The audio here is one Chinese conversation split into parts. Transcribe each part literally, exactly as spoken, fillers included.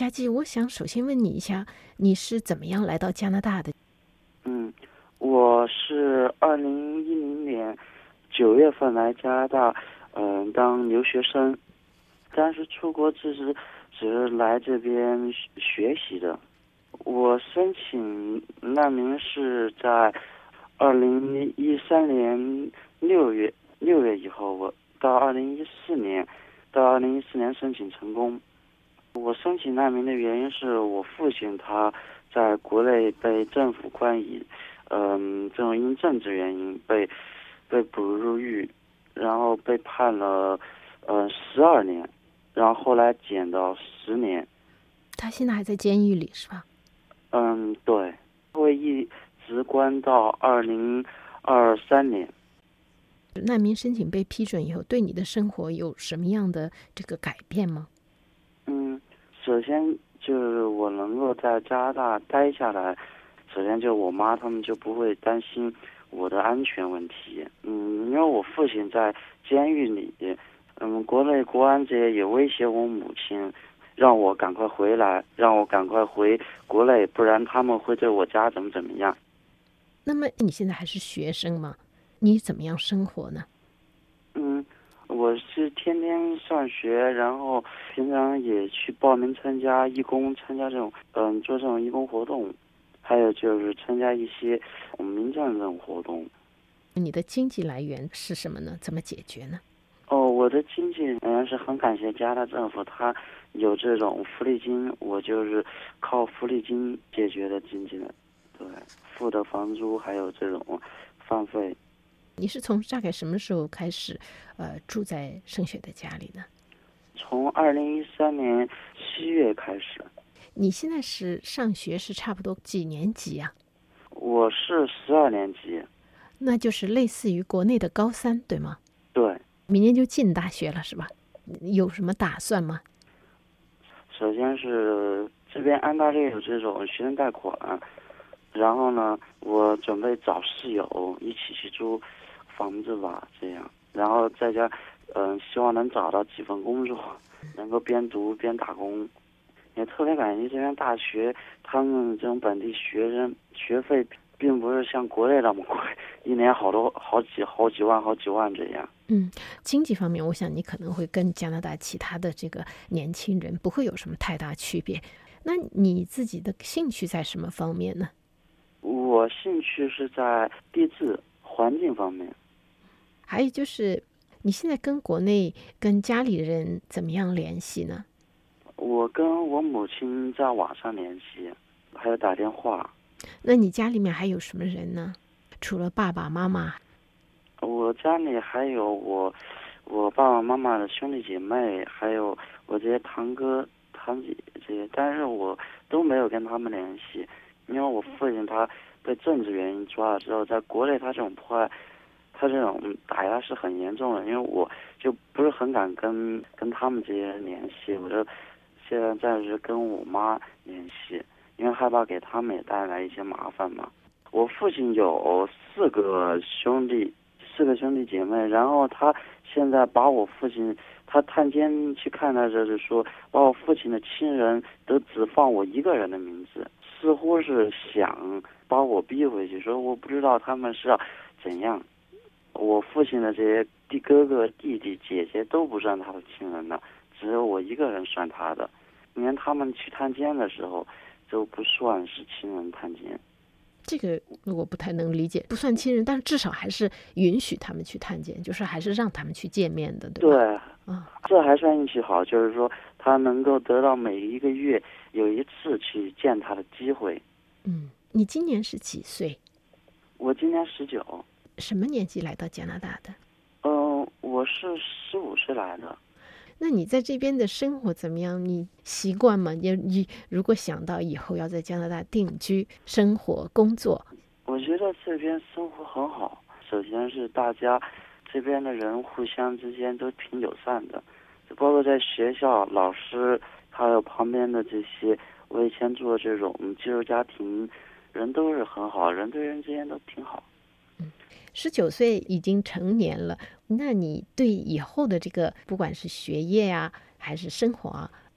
佳绩，我想首先问你一下，你是怎么样来到加拿大的？ 嗯，我是二零一零年九月份来加拿大，嗯、呃，当留学生。但是出国只是只是来这边学习的。我申请难民是在二零一三年六月六月以后，我到二零一四年到二零一四年申请成功。我申请难民的原因是我父亲他在国内被政府关以，嗯，这种因政治原因被被捕入狱，然后被判了呃十二年，然后后来减到十年。 他现在还在监狱里是吧？ 嗯，对，会一直关到二零二三年。 难民申请被批准以后，对你的生活有什么样的这个改变吗？ 嗯，首先就是我能够在加拿大待下来，首先就我妈他们就不会担心我的安全问题。嗯，因为我父亲在监狱里，嗯，国内国安这些也威胁我母亲，让我赶快回来，让我赶快回国内，不然他们会对我家怎么怎么样。 那么你现在还是学生吗？你怎么样生活呢？ 嗯，我是天天上学，然后平常也去报名参加义工，参加这种嗯做这种义工活动，还有就是参加一些我们民政这种活动。 你的经济来源是什么呢？怎么解决呢？ 哦，我的经济来源是很感谢加拿大政府，它有这种福利金，我就是靠福利金解决的经济的，对，付的房租还有这种饭费。 你是从大概什么时候开始，呃，住在盛雪的家里呢？ 从二零一三年七月开始。 你现在是上学是差不多几年级啊？ 我是十二年级。 那就是类似于国内的高三，对吗？ 对。 明年就进大学了是吧？有什么打算吗？ 首先是这边安大略有这种学生贷款，然后呢，我准备找室友一起去租房子吧，这样，然后在家，嗯、呃，希望能找到几份工作，能够边读边打工。也特别感谢这边大学，他们这种本地学生学费并不是像国内那么贵，一年好多好几好几万好几万这样。 嗯，经济方面，我想你可能会跟加拿大其他的这个年轻人不会有什么太大区别。那你自己的兴趣在什么方面呢？ 我兴趣是在地质环境方面。 还有就是，你现在跟国内跟家里人怎么样联系呢？ 我跟我母亲在网上联系，还有打电话。 那你家里面还有什么人呢？除了爸爸妈妈？ 我家里还有我我爸爸妈妈的兄弟姐妹，还有我这些堂哥堂姐这些，但是我都没有跟他们联系，因为我父亲他被政治原因抓了之后，在国内他这种迫害，他这种打压是很严重的，因为我就不是很敢跟跟他们这些人联系，我就现在暂时跟我妈联系，因为害怕给他们也带来一些麻烦嘛。我父亲有四个兄弟，四个兄弟姐妹，然后他现在把我父亲，他探监去看他就是说，把我父亲的亲人都只放我一个人的名字，似乎是想把我逼回去，说我不知道他们是要怎样。我父亲的这些弟哥哥、弟弟、姐姐都不算他的亲人的，只有我一个人算他的。连他们去探监的时候，都不算是亲人探监。 这个我不太能理解，不算亲人，但是至少还是允许他们去探监，就是还是让他们去见面的，对吧？ 对， 啊， 这还算运气好，就是说他能够得到每一个月有一次去见他的机会。 嗯，你今年是几岁？ 我今年十九。 什么年纪来到加拿大的？ 嗯、呃，我是十五岁来的。 那你在这边的生活怎么样？你习惯吗？你你如果想到以后要在加拿大定居、生活、工作， 我觉得这边生活很好。首先是大家这边的人互相之间都挺友善的，包括在学校，老师还有旁边的这些，我以前做这种寄宿家庭，人都是很好，人对人之间都挺好。 十九岁已经成年了，那你对以后的这个不管是学业啊还是生活啊，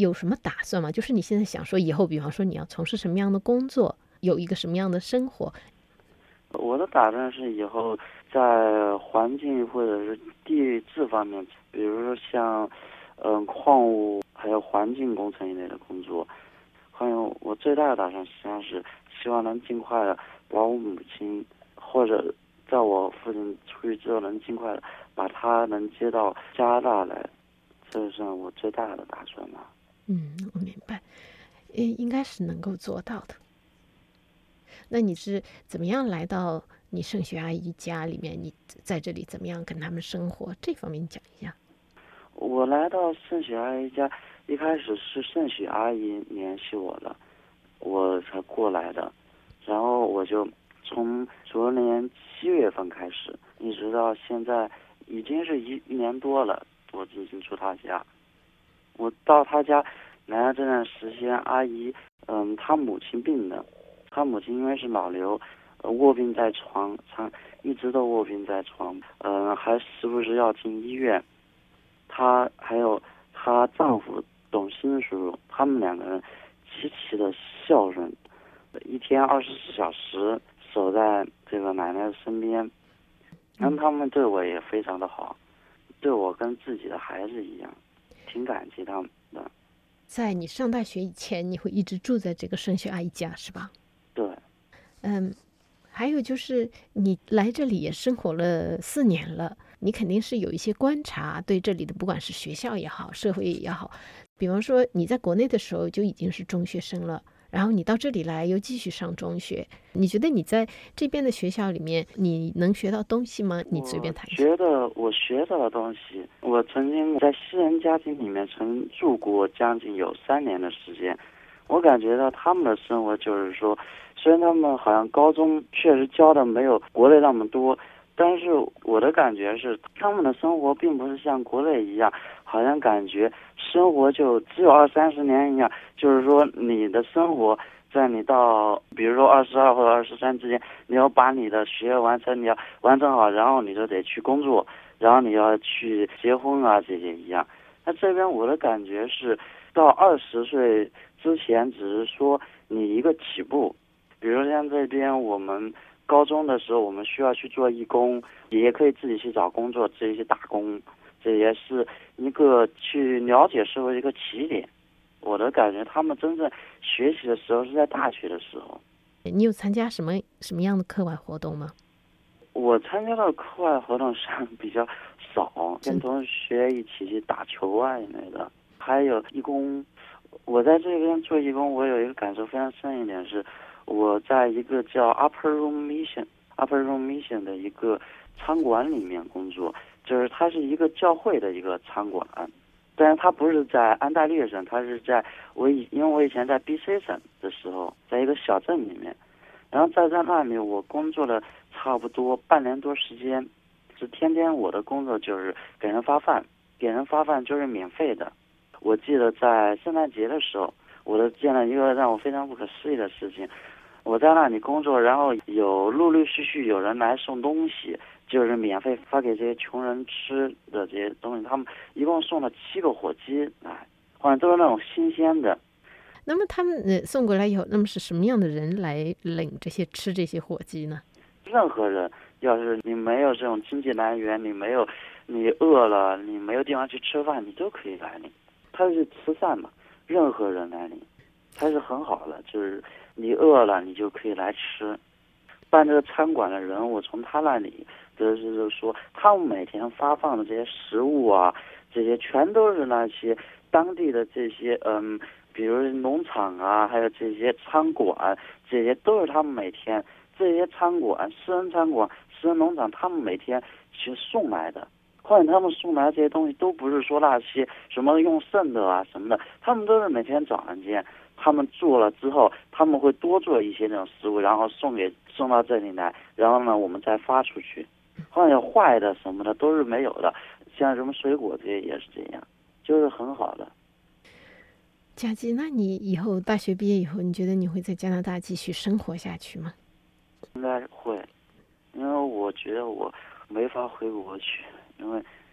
有什么打算吗？就是你现在想说以后，比方说你要从事什么样的工作，有一个什么样的生活？ 我的打算是以后在环境或者是地质方面，比如说像嗯、呃矿物还有环境工程一类的工作。还有我最大的打算实际上是希望能尽快的把我母亲，或者在我父亲出去之后能尽快的把他能接到加拿大来，这是我最大的打算吧。 嗯，我明白，应应该是能够做到的。那你是怎么样来到你盛雪阿姨家里面？你在这里怎么样跟他们生活？这方面你讲一下。 我来到盛雪阿姨家，一开始是盛雪阿姨联系我的，我才过来的。然后我就从昨年七月份开始，一直到现在，已经是一一年多了，我进行出她家。我到她家来了这段时间，阿姨，嗯，她母亲病了，她母亲因为是脑瘤，呃卧病在床，长一直都卧病在床，嗯，还时不时要进医院。她还有她丈夫董新叔叔，他们两个人极其的孝顺，一天二十四小时守在这个奶奶的身边，然后他们对我也非常的好，对我跟自己的孩子一样，挺感激他们的。 在你上大学以前，你会一直住在这个盛雪阿姨家，是吧？ 对。 嗯，还有就是你来这里也生活了四年了，你肯定是有一些观察，对这里的不管是学校也好，社会也好。比方说你在国内的时候就已经是中学生了，然后你到这里来又继续上中学，你觉得你在这边的学校里面你能学到东西吗？你随便谈一下。 我觉得我学到的东西，我曾经在西人家庭里面曾住过将近有三年的时间，我感觉到他们的生活就是说，虽然他们好像高中确实教的没有国内那么多，但是我的感觉是他们的生活并不是像国内一样，好像感觉生活就只有二三十年一样，就是说你的生活在你到比如说二十二或者二十三之间，你要把你的学业完成，你要完成好，然后你就得去工作，然后你要去结婚啊，这些一样。那这边我的感觉是到二十岁之前只是说你一个起步，比如像这边我们高中的时候我们需要去做义工，也可以自己去找工作，自己去打工，这也是一个去了解社会的一个起点。我的感觉他们真正学习的时候是在大学的时候。 你有参加什么什么样的课外活动吗？ 我参加的课外活动上比较少，跟同学一起去打球啊一类的，还有义工。我在这边做义工，我有一个感受非常深一点是，我在一个叫 Upper Room Mission Upper Room Mission 的一个餐馆里面工作，就是它是一个教会的一个餐馆，但是它不是在安大略省，它是在我以因为我以前在 B C 省的时候，在一个小镇里面，然后在在那里我工作了差不多半年多时间，是天天我的工作就是给人发饭，给人发饭就是免费的。我记得在圣诞节的时候，我都见了一个让我非常不可思议的事情。我在那里工作，然后有陆陆续续有人来送东西，就是免费发给这些穷人吃的这些东西。他们一共送了七个火鸡来，好像都是那种新鲜的。 那么他们呃送过来以后，那么是什么样的人来领这些吃这些火鸡呢？ 任何人，要是你没有这种经济来源，你没有，你饿了，你没有地方去吃饭，你都可以来领。它是慈善嘛，任何人来领，它是很好的，就是你饿了，你就可以来吃。办这个餐馆的人，我从他那里得知，就是说，他们每天发放的这些食物啊，这些全都是那些当地的这些嗯，比如农场啊，还有这些餐馆，这些都是他们每天这些餐馆、私人餐馆、私人农场，他们每天去送来的。或者他们送来这些东西都不是说那些什么用剩的啊什么的，他们都是每天早上间他们做了之后，他们会多做一些那种食物，然后送给送到这里来，然后呢我们再发出去。或者坏的什么的都是没有的，像什么水果这些也是这样，就是很好的。 佳琪，那你以后大学毕业以后，你觉得你会在加拿大继续生活下去吗？ 应该会，因为我觉得我没法回国去，因为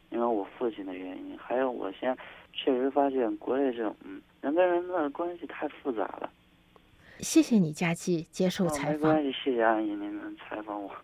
因为我父亲的原因，还有我现在确实发现国内这种嗯人跟人的关系太复杂了。 谢谢你，佳琪接受哦， 采访。 没关系，谢谢阿姨您能采访我。